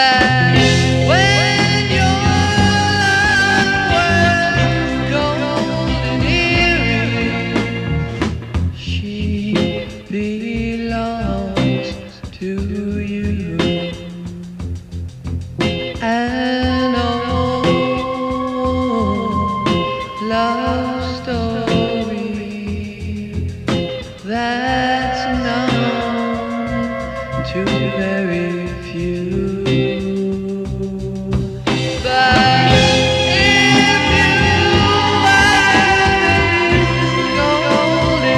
that when your love was golden earring, she belongs to you. An old love story that's known to very few. But if you wear golden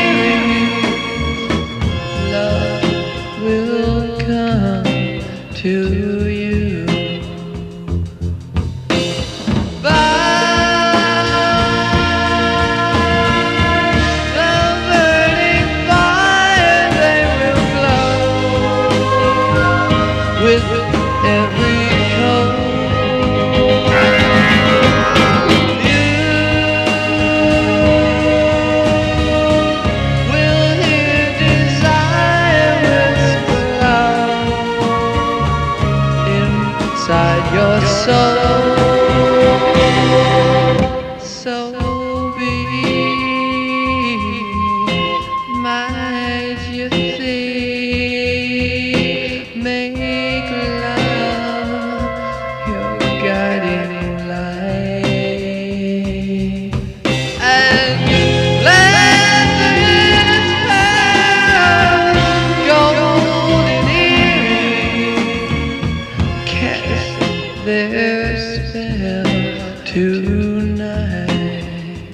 earrings, love will come to you. With every cold, you will hear desire whisper loud inside your soul. So be, might you think, make love your guiding light, and let this pair of golden earrings cast their spell tonight.